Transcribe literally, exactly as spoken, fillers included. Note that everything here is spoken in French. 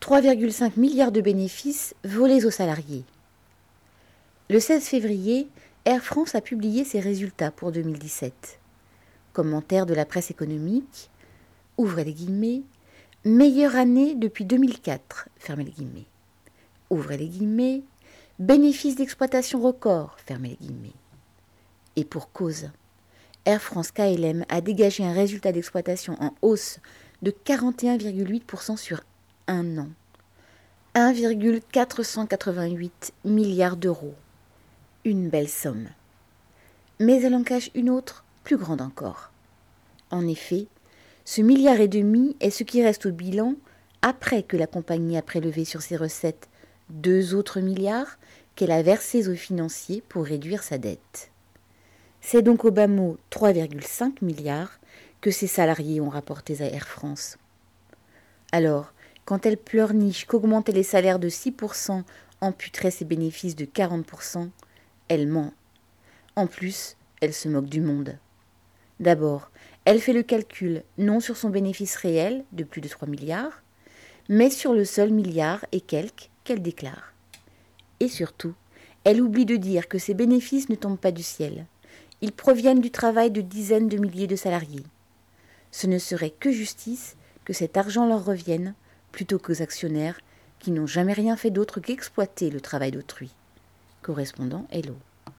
trois virgule cinq milliards de bénéfices volés aux salariés. Le seize février, Air France a publié ses résultats pour deux mille dix-sept. Commentaire de la presse économique, ouvrez les guillemets, meilleure année depuis deux mille quatre, fermez les guillemets. Ouvrez les guillemets, bénéfices d'exploitation record, fermez les guillemets. Et pour cause, Air France K L M a dégagé un résultat d'exploitation en hausse de quarante et un virgule huit pour cent sur un an. un virgule quatre cent quatre-vingt-huit milliards d'euros. Une belle somme. Mais elle en cache une autre, plus grande encore. En effet, ce milliard et demi est ce qui reste au bilan après que la compagnie a prélevé sur ses recettes deux autres milliards qu'elle a versés aux financiers pour réduire sa dette. C'est donc au bas mot trois virgule cinq milliards que ses salariés ont rapportés à Air France. Alors, quand elle pleurniche qu'augmenter les salaires de six pour cent amputerait ses bénéfices de quarante pour cent, elle ment. En plus, elle se moque du monde. D'abord, elle fait le calcul non sur son bénéfice réel de plus de trois milliards, mais sur le seul milliard et quelques qu'elle déclare. Et surtout, elle oublie de dire que ces bénéfices ne tombent pas du ciel. Ils proviennent du travail de dizaines de milliers de salariés. Ce ne serait que justice que cet argent leur revienne, plutôt qu'aux actionnaires qui n'ont jamais rien fait d'autre qu'exploiter le travail d'autrui. Correspondant Hello.